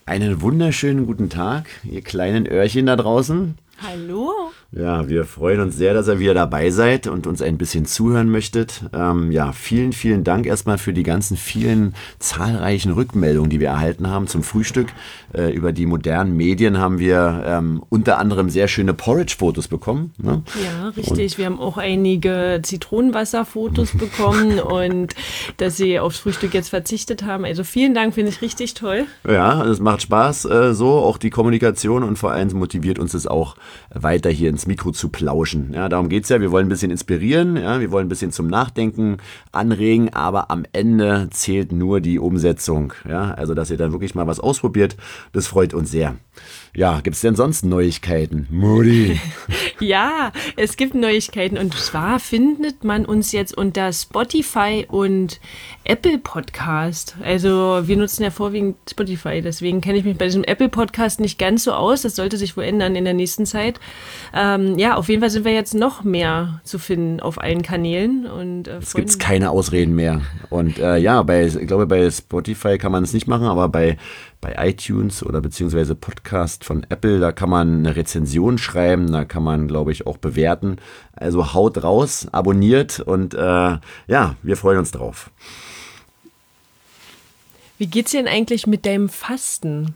Einen wunderschönen guten Tag, ihr kleinen Öhrchen da draußen. Hallo. Ja, wir freuen uns sehr, dass ihr wieder dabei seid und uns ein bisschen zuhören möchtet. Vielen, vielen Dank erstmal für die ganzen vielen zahlreichen Rückmeldungen, die wir erhalten haben zum Frühstück. Über die modernen Medien haben wir unter anderem sehr schöne Porridge-Fotos bekommen. Ne? Ja, richtig. Wir haben auch einige Zitronenwasser-Fotos bekommen und dass sie aufs Frühstück jetzt verzichtet haben. Also vielen Dank, finde ich richtig toll. Ja, es macht Spaß, auch die Kommunikation, und vor allem motiviert uns es auch, weiter hier ins Mikro zu plauschen. Ja, darum geht's ja. Wir wollen ein bisschen inspirieren, ja, wir wollen ein bisschen zum Nachdenken anregen, aber am Ende zählt nur die Umsetzung. Ja, also, dass ihr dann wirklich mal was ausprobiert, das freut uns sehr. Ja, gibt's denn sonst Neuigkeiten? Mutti. Ja, es gibt Neuigkeiten und zwar findet man uns jetzt unter Spotify und Apple Podcast. Also wir nutzen ja vorwiegend Spotify, deswegen kenne ich mich bei diesem Apple Podcast nicht ganz so aus. Das sollte sich wohl ändern in der nächsten Zeit. Auf jeden Fall sind wir jetzt noch mehr zu finden auf allen Kanälen. Und es gibt keine Ausreden mehr. Und ich glaube, bei Spotify kann man es nicht machen, aber bei iTunes oder beziehungsweise Podcast von Apple, da kann man eine Rezension schreiben, da kann man, glaube ich, auch bewerten. Also haut raus, abonniert und wir freuen uns drauf. Wie geht's dir denn eigentlich mit deinem Fasten?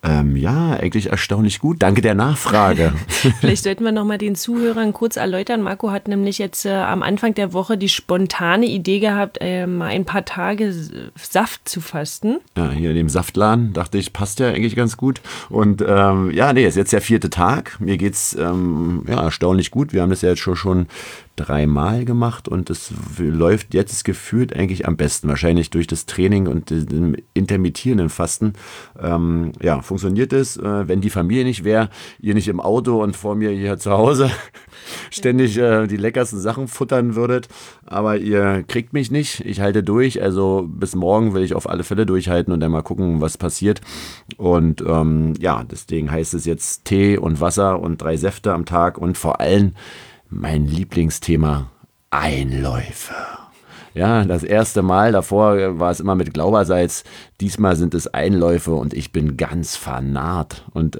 Eigentlich erstaunlich gut. Danke der Nachfrage. Vielleicht sollten wir noch mal den Zuhörern kurz erläutern. Marco hat nämlich jetzt am Anfang der Woche die spontane Idee gehabt, mal ein paar Tage Saft zu fasten. Ja, hier in dem Saftladen dachte ich, passt ja eigentlich ganz gut. Und ist jetzt der 4. Tag. Mir geht's erstaunlich gut. Wir haben das ja jetzt schon 3-mal gemacht und es läuft jetzt gefühlt eigentlich am besten. Wahrscheinlich durch das Training und dem intermittierenden Fasten. Funktioniert es, wenn die Familie nicht wäre, ihr nicht im Auto und vor mir hier zu Hause ständig die leckersten Sachen futtern würdet. Aber ihr kriegt mich nicht. Ich halte durch. Also bis morgen will ich auf alle Fälle durchhalten und dann mal gucken, was passiert. Und deswegen heißt es jetzt Tee und Wasser und 3 Säfte am Tag und vor allem mein Lieblingsthema, Einläufe. Ja, das erste Mal, davor war es immer mit Glaubersalz, diesmal sind es Einläufe und ich bin ganz vernarrt und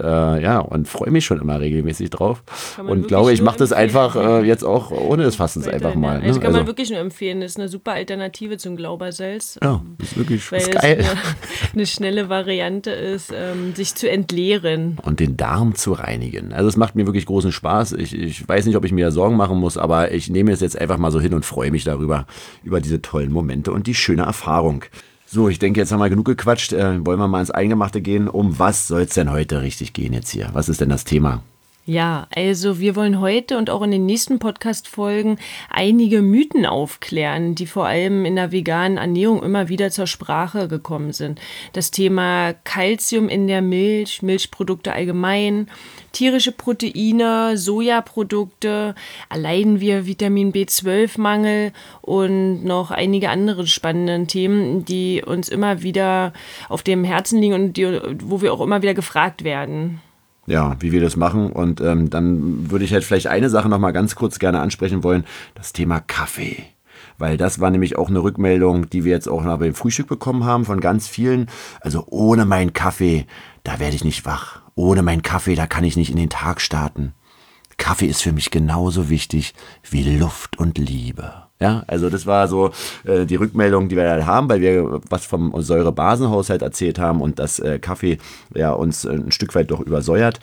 freue mich schon immer regelmäßig drauf und glaube, ich mache das einfach jetzt auch ohne des Fastens einfach mal. Ne? Also kann man wirklich nur empfehlen, das ist eine super Alternative zum Glaubersalz. Ja, das ist wirklich weil geil. Es eine schnelle Variante ist, sich zu entleeren. Und den Darm zu reinigen. Also es macht mir wirklich großen Spaß. Ich weiß nicht, ob ich mir da Sorgen machen muss, aber ich nehme es jetzt einfach mal so hin und freue mich darüber, über diese tollen Momente und die schöne Erfahrung. So, ich denke, jetzt haben wir genug gequatscht. Wollen wir mal ins Eingemachte gehen? Um was soll es denn heute richtig gehen jetzt hier? Was ist denn das Thema? Ja, also wir wollen heute und auch in den nächsten Podcast-Folgen einige Mythen aufklären, die vor allem in der veganen Ernährung immer wieder zur Sprache gekommen sind. Das Thema Calcium in der Milch, Milchprodukte allgemein, tierische Proteine, Sojaprodukte, erleiden wir Vitamin B12-Mangel und noch einige andere spannende Themen, die uns immer wieder auf dem Herzen liegen und wo wir auch immer wieder gefragt werden. Ja, wie wir das machen. Und dann würde ich halt vielleicht eine Sache noch mal ganz kurz gerne ansprechen wollen. Das Thema Kaffee. Weil das war nämlich auch eine Rückmeldung, die wir jetzt auch noch beim Frühstück bekommen haben von ganz vielen. Also ohne meinen Kaffee, da werde ich nicht wach. Ohne meinen Kaffee, da kann ich nicht in den Tag starten. Kaffee ist für mich genauso wichtig wie Luft und Liebe. Ja, also das war so die Rückmeldung, die wir da haben, weil wir was vom Säurebasenhaushalt erzählt haben und dass Kaffee uns ein Stück weit doch übersäuert.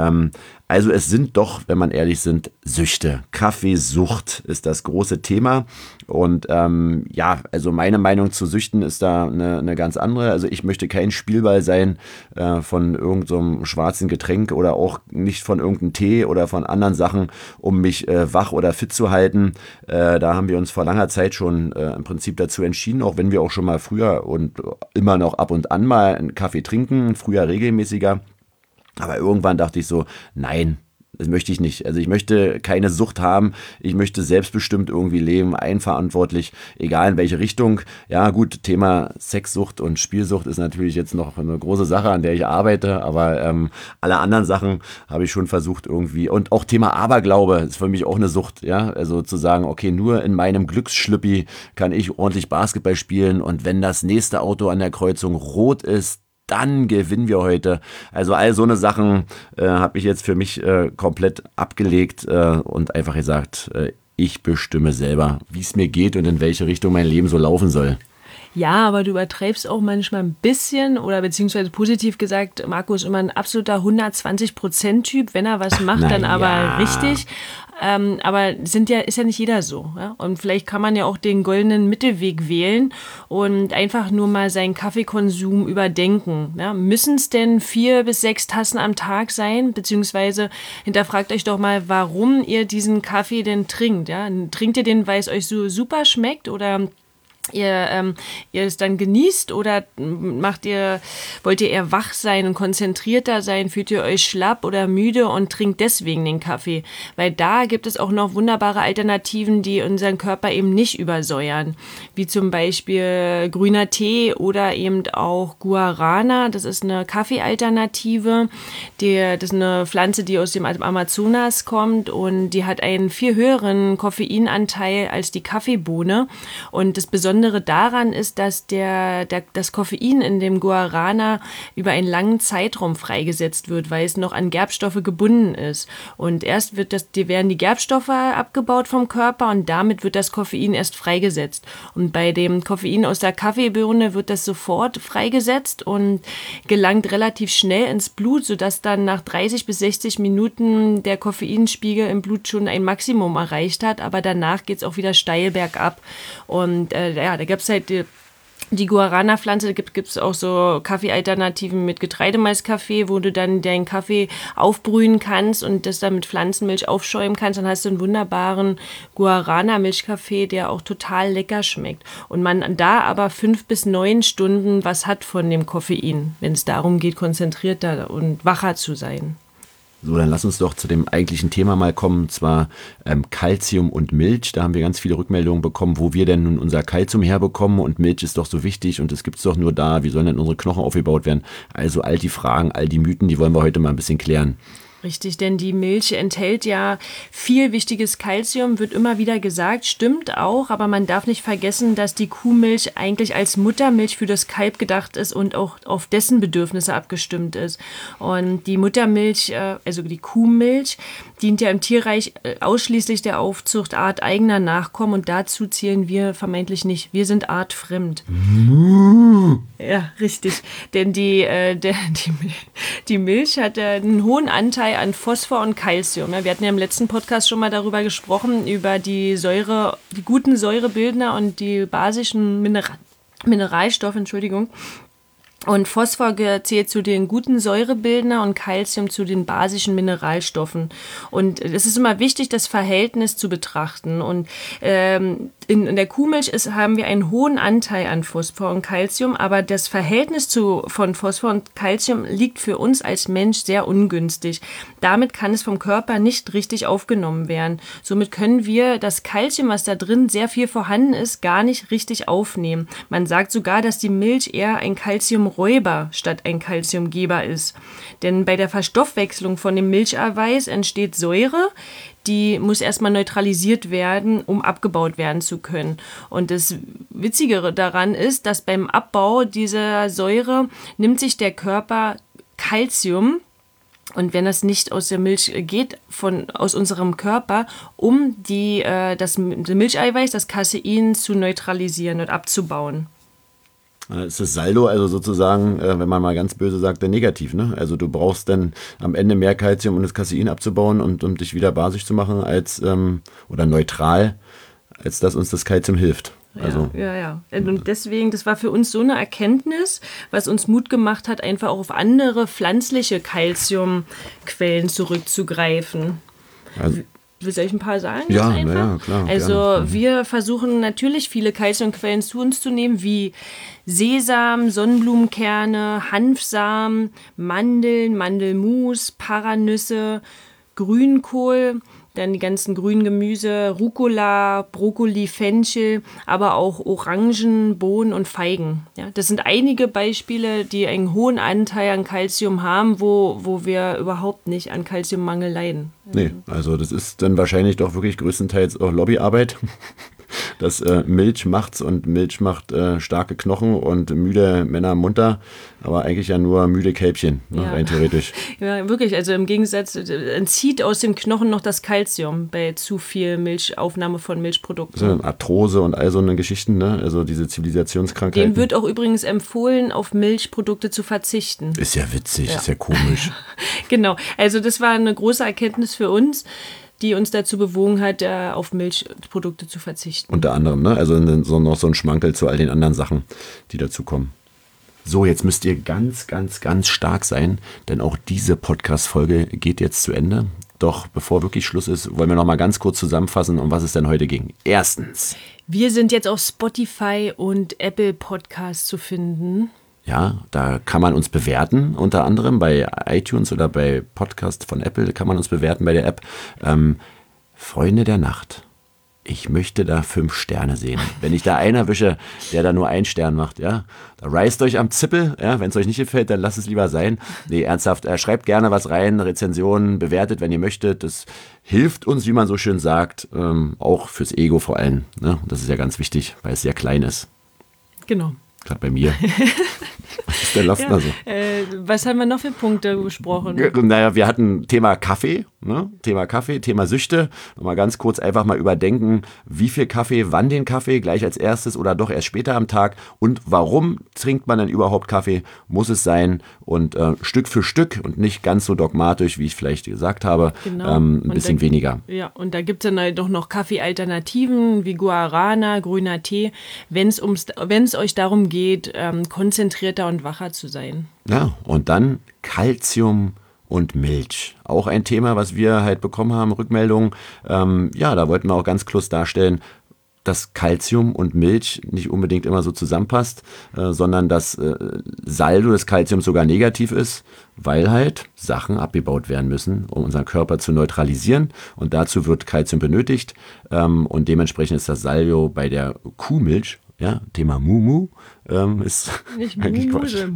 Also es sind doch, wenn man ehrlich sind, Süchte. Kaffeesucht ist das große Thema. Und also meine Meinung zu Süchten ist da eine ganz andere. Also ich möchte kein Spielball sein von irgendeinem schwarzen Getränk oder auch nicht von irgendeinem Tee oder von anderen Sachen, um mich wach oder fit zu halten. Da haben wir uns vor langer Zeit schon im Prinzip dazu entschieden, auch wenn wir auch schon mal früher und immer noch ab und an mal einen Kaffee trinken, früher regelmäßiger. Aber irgendwann dachte ich so, nein, das möchte ich nicht. Also ich möchte keine Sucht haben. Ich möchte selbstbestimmt irgendwie leben, eigenverantwortlich, egal in welche Richtung. Ja gut, Thema Sexsucht und Spielsucht ist natürlich jetzt noch eine große Sache, an der ich arbeite. Aber alle anderen Sachen habe ich schon versucht irgendwie. Und auch Thema Aberglaube ist für mich auch eine Sucht. Ja, also zu sagen, okay, nur in meinem Glücksschlüppi kann ich ordentlich Basketball spielen. Und wenn das nächste Auto an der Kreuzung rot ist, dann gewinnen wir heute. Also all so eine Sachen habe ich jetzt für mich komplett abgelegt und einfach gesagt, ich bestimme selber, wie es mir geht und in welche Richtung mein Leben so laufen soll. Ja, aber du übertreibst auch manchmal ein bisschen oder beziehungsweise positiv gesagt, Marco ist immer ein absoluter 120%-Typ, wenn er was macht, dann aber richtig. Aber ist ja nicht jeder so. Ja? Und vielleicht kann man ja auch den goldenen Mittelweg wählen und einfach nur mal seinen Kaffeekonsum überdenken. Ja? Müssen es denn 4 bis 6 Tassen am Tag sein? Beziehungsweise hinterfragt euch doch mal, warum ihr diesen Kaffee denn trinkt. Ja? Trinkt ihr den, weil es euch so super schmeckt oder ihr es dann genießt oder wollt ihr eher wach sein und konzentrierter sein, fühlt ihr euch schlapp oder müde und trinkt deswegen den Kaffee? Weil da gibt es auch noch wunderbare Alternativen, die unseren Körper eben nicht übersäuern, wie zum Beispiel grüner Tee oder eben auch Guarana, das ist eine Kaffeealternative, das ist eine Pflanze, die aus dem Amazonas kommt und die hat einen viel höheren Koffeinanteil als die Kaffeebohne und das Besondere daran ist, dass das Koffein in dem Guarana über einen langen Zeitraum freigesetzt wird, weil es noch an Gerbstoffe gebunden ist. Und erst werden die Gerbstoffe abgebaut vom Körper und damit wird das Koffein erst freigesetzt. Und bei dem Koffein aus der Kaffeebohne wird das sofort freigesetzt und gelangt relativ schnell ins Blut, sodass dann nach 30 bis 60 Minuten der Koffeinspiegel im Blut schon ein Maximum erreicht hat, aber danach geht es auch wieder steil bergab. Und da gibt es halt die Guarana-Pflanze, da gibt es auch so Kaffeealternativen mit Getreidemaiskaffee, wo du dann deinen Kaffee aufbrühen kannst und das dann mit Pflanzenmilch aufschäumen kannst. Dann hast du einen wunderbaren Guarana-Milchkaffee, der auch total lecker schmeckt. Und man da aber 5 bis 9 Stunden was hat von dem Koffein, wenn es darum geht, konzentrierter und wacher zu sein. So, dann lass uns doch zu dem eigentlichen Thema mal kommen, und zwar Calcium und Milch. Da haben wir ganz viele Rückmeldungen bekommen, wo wir denn nun unser Calcium herbekommen und Milch ist doch so wichtig und es gibt es doch nur da. Wie sollen denn unsere Knochen aufgebaut werden? Also all die Fragen, all die Mythen, die wollen wir heute mal ein bisschen klären. Richtig, denn die Milch enthält ja viel wichtiges Kalzium, wird immer wieder gesagt, stimmt auch, aber man darf nicht vergessen, dass die Kuhmilch eigentlich als Muttermilch für das Kalb gedacht ist und auch auf dessen Bedürfnisse abgestimmt ist. Und die Muttermilch, also die Kuhmilch, dient ja im Tierreich ausschließlich der Aufzucht arteigener Nachkommen und dazu zählen wir vermeintlich nicht. Wir sind artfremd. Ja, richtig, denn die Milch hat einen hohen Anteil an Phosphor und Calcium. Wir hatten ja im letzten Podcast schon mal darüber gesprochen, über die guten Säurebildner und die basischen Mineralstoffe, Entschuldigung. Und Phosphor zählt zu den guten Säurebildner und Calcium zu den basischen Mineralstoffen. Und es ist immer wichtig, das Verhältnis zu betrachten. Und in der Kuhmilch haben wir einen hohen Anteil an Phosphor und Calcium, aber das Verhältnis von Phosphor und Calcium liegt für uns als Mensch sehr ungünstig. Damit kann es vom Körper nicht richtig aufgenommen werden. Somit können wir das Calcium, was da drin sehr viel vorhanden ist, gar nicht richtig aufnehmen. Man sagt sogar, dass die Milch eher ein Calciumräuber statt ein Calciumgeber ist. Denn bei der Verstoffwechslung von dem Milcheiweiß entsteht Säure, die muss erstmal neutralisiert werden, um abgebaut werden zu können. Und das Witzigere daran ist, dass beim Abbau dieser Säure nimmt sich der Körper Calcium, und wenn das nicht aus der Milch geht, aus unserem Körper, um das Milcheiweiß, das Casein zu neutralisieren und abzubauen. Ist das Saldo also sozusagen, wenn man mal ganz böse sagt, der negativ, ne? Also du brauchst dann am Ende mehr Calcium, um das Casein abzubauen und um dich wieder basisch zu machen oder neutral, als dass uns das Calcium hilft. Also, ja. Und deswegen, das war für uns so eine Erkenntnis, was uns Mut gemacht hat, einfach auch auf andere pflanzliche Calciumquellen zurückzugreifen. Also, soll ich ein paar sagen? Ja, klar. Also gerne. wir versuchen natürlich viele Calciumquellen zu uns zu nehmen, wie Sesam, Sonnenblumenkerne, Hanfsamen, Mandeln, Mandelmus, Paranüsse, Grünkohl, dann die ganzen grünen Gemüse, Rucola, Brokkoli, Fenchel, aber auch Orangen, Bohnen und Feigen. Ja, das sind einige Beispiele, die einen hohen Anteil an Calcium haben, wo wir überhaupt nicht an Calciummangel leiden. Nee, also das ist dann wahrscheinlich doch wirklich größtenteils auch Lobbyarbeit. dass Milch macht's und Milch macht starke Knochen und müde Männer munter, aber eigentlich ja nur müde Kälbchen, ne, rein theoretisch. Ja, wirklich, also im Gegensatz, entzieht aus dem Knochen noch das Kalzium bei zu viel Milchaufnahme von Milchprodukten. So, Arthrose und all so eine Geschichten, ne? Also diese Zivilisationskrankheiten. Dem wird auch übrigens empfohlen, auf Milchprodukte zu verzichten. Ist ja witzig, ist ja komisch. Genau, also das war eine große Erkenntnis für uns, die uns dazu bewogen hat, auf Milchprodukte zu verzichten. Unter anderem, ne? Also noch so ein Schmankerl zu all den anderen Sachen, die dazu kommen. So, jetzt müsst ihr ganz, ganz, ganz stark sein, denn auch diese Podcast-Folge geht jetzt zu Ende. Doch bevor wirklich Schluss ist, wollen wir noch mal ganz kurz zusammenfassen, um was es denn heute ging. Erstens. Wir sind jetzt auf Spotify und Apple Podcasts zu finden. Ja, da kann man uns bewerten, unter anderem bei iTunes oder bei Podcast von Apple kann man uns bewerten bei der App. Freunde der Nacht. Ich möchte da 5 Sterne sehen. Wenn ich da einen erwische, der da nur 1 Stern macht, ja, da reißt euch am Zippel, ja, wenn es euch nicht gefällt, dann lasst es lieber sein. Nee, ernsthaft, schreibt gerne was rein, Rezensionen, bewertet, wenn ihr möchtet. Das hilft uns, wie man so schön sagt, auch fürs Ego vor allem. Ne? Das ist ja ganz wichtig, weil es sehr klein ist. Genau. Gerade bei mir. Was ist denn Lastner so? Was haben wir noch für Punkte besprochen? Naja, wir hatten Thema Kaffee, ne? Thema Kaffee, Thema Süchte. Nochmal ganz kurz einfach mal überdenken, wie viel Kaffee, wann den Kaffee, gleich als erstes oder doch erst später am Tag und warum trinkt man denn überhaupt Kaffee, muss es sein und Stück für Stück und nicht ganz so dogmatisch, wie ich vielleicht gesagt habe, genau. Ein bisschen weniger. Ja, und da gibt es dann halt doch noch Kaffeealternativen wie Guarana, grüner Tee, wenn es euch darum geht, konzentrierter und wacher zu sein. Ja, und dann Calcium und Milch. Auch ein Thema, was wir halt bekommen haben, Rückmeldungen. Ja, da wollten wir auch ganz klar darstellen, dass Calcium und Milch nicht unbedingt immer so zusammenpasst, sondern dass Saldo des Calciums sogar negativ ist, weil halt Sachen abgebaut werden müssen, um unseren Körper zu neutralisieren. Und dazu wird Calcium benötigt. Und dementsprechend ist das Saldo bei der Kuhmilch, ja, Thema Mumu, ist nicht eigentlich Mumu, Quatsch.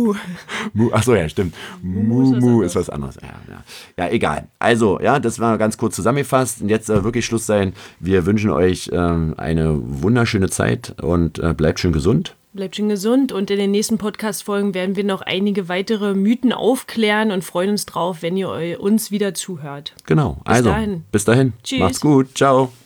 Mu. Achso, ja, stimmt. Mumu ist was anderes. Ja, egal. Also, ja, das war ganz kurz zusammengefasst. Und jetzt wirklich Schluss sein. Wir wünschen euch eine wunderschöne Zeit und bleibt schön gesund. Bleibt schön gesund und in den nächsten Podcast-Folgen werden wir noch einige weitere Mythen aufklären und freuen uns drauf, wenn ihr uns wieder zuhört. Genau. Bis dahin. Tschüss. Macht's gut. Ciao.